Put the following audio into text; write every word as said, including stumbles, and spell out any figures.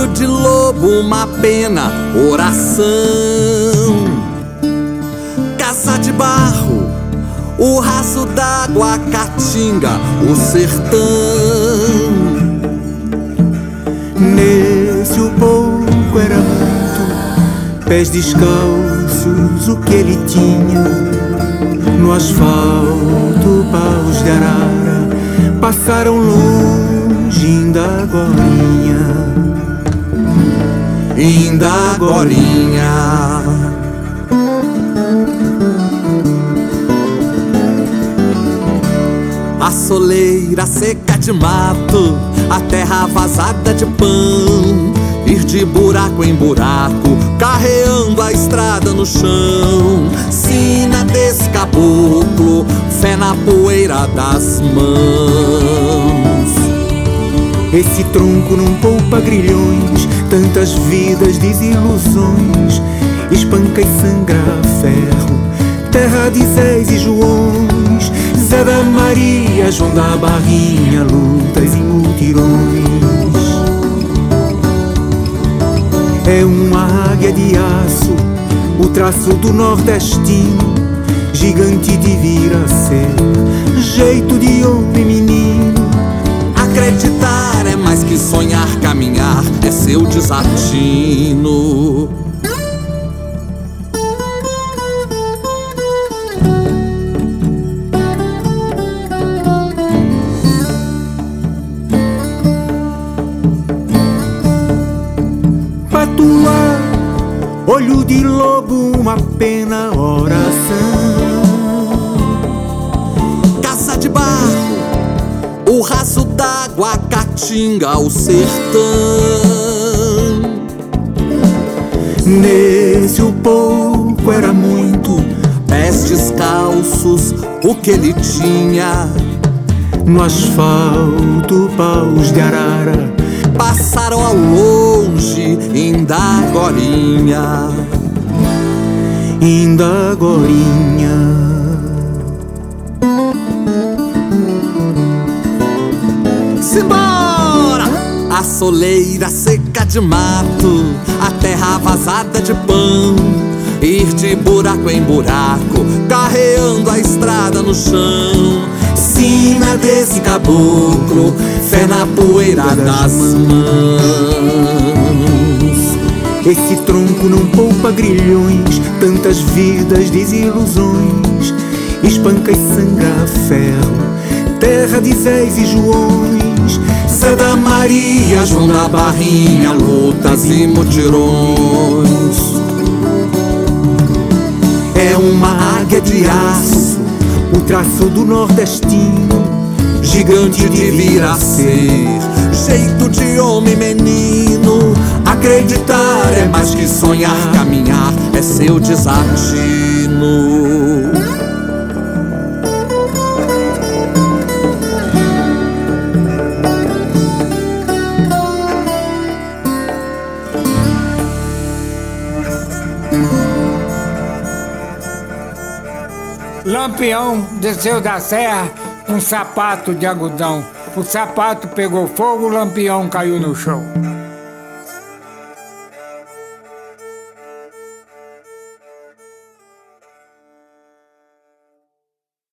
Olho de lobo, uma pena, oração. Casa de barro, o raso d'água, a caatinga, o sertão. Nesse o pouco era muito, pés descalços, o que ele tinha. No asfalto, paus de arara, passaram longe, ainda agorinha, ainda agorinha. A soleira seca de mato, a terra vazada de pão, ir de buraco em buraco, carreando a estrada no chão. Sina desse caboclo, fé na poeira das mãos. Esse tronco não poupa grilhões, tantas vidas, desilusões, espanca e sangra ferro, terra de Zés e Joões, Zé da Maria, João da Barrinha, lutas e mutirões. É uma águia de aço, o traço do nordestino, gigante de vir a ser, jeito de homem menino. Acreditar é mais que sonhar, caminhar é seu desatino. Patuá, olho de lobo, uma pena, oração. Casa de barro, o raso d'água, a caatinga, o sertão. Nesse o pouco era muito, pés descalços, o que ele tinha. No asfalto, paus de arara, passaram ao longe, ainda agorinha, ainda agorinha. Simbora! A soleira seca de mato, a terra vazada de pão, ir de buraco em buraco, carreando a estrada no chão. Sina desse caboclo, fé na poeira das mãos. Esse tronco não poupa grilhões, tantas vidas, desilusões, espanca e sangra ferro, terra de Zés e Joões, Zé da Maria, João da Barrinha, lutas e mutirões. É uma águia de aço, o traço do nordestino, gigante de vir a ser, jeito de homem menino. Acreditar é mais que sonhar, caminhar é seu desatino. Lampião desceu da serra com um sapato de algodão. O sapato pegou fogo, o Lampião caiu no chão.